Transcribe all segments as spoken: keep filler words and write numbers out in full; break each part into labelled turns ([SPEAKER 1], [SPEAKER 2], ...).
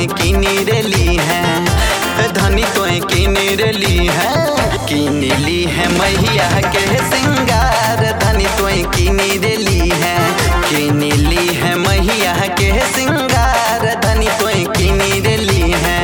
[SPEAKER 1] तोय किनी रेली है, धनी तोय किनी रेली है, किनी ली है मैया के सिंगार। धनी तोय किनी रेली है, किनी ली है मैया के सिंगार। धनी तोय किनी रेली है।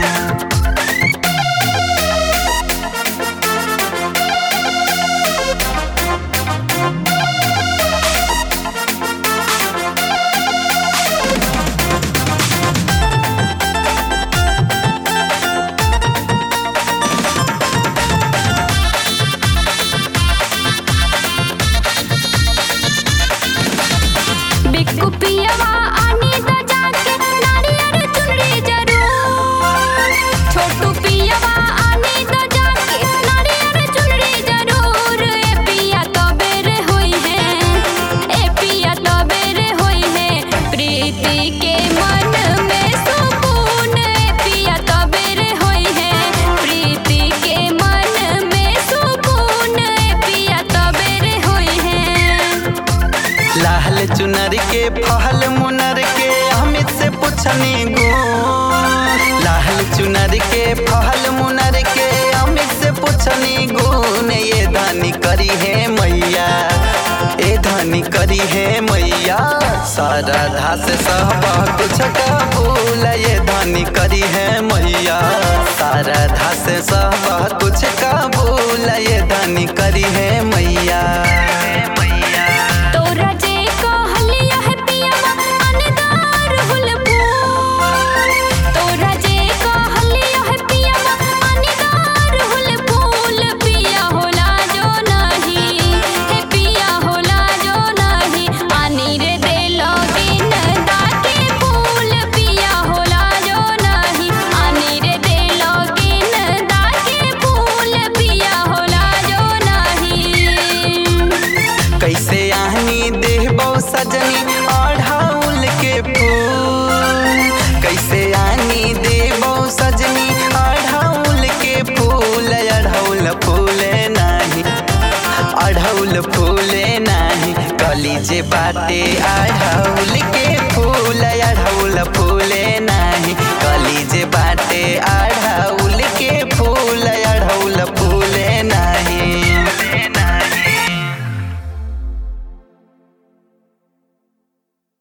[SPEAKER 2] पियवा आनी द जाके नारियर चुनरी जरूर, छोटू पियवा आनी द जाके नारियर चुनरी जरूर। ए पिया तो बेरे होई है, ए पिया तो बेरे होई है, प्रीति के मन में सुकून। ए पिया तो बेरे होई है, प्रीति के मन में सुकून। ए पिया तो बेरे होई है।
[SPEAKER 1] लाल चुनर के फहल मुनर के अमित से पूछनी गुण, लाल चुनर के फहल मुनर के अमित से पूछनी गुण। ये धनी करी है मैया, ए धनी करी है मैया, सारा धास सब कुछ कबूल। ये धनी करी है मैया, सारा धास सब कुछ कबूल। ये धनी करी है मैया।
[SPEAKER 2] तोरा जे कहलिया है पियवा अनदार हुलफूल, तोरा जे कहलिया है पियवा अनदार हुलफूल। पिया होला जो नहीं, हे पिया होला जो नहीं, आनी रे दे लगिन दाके फूल। पिया होला जो नहीं, आनी रे दे लगिन दाके फूल। पिया होला जो नहीं।
[SPEAKER 1] कैसे आहनी देहबो सजनी अढ़ाउल के फूल, कैसे आनी देबो सजनी अढ़ाउल के फूल। अढ़ौल फूले नाही, अढ़ौल फूले नाही, कली जे बाटे अढ़ौल के फूल। अढ़ौल फूले नाही, कली जे बाटे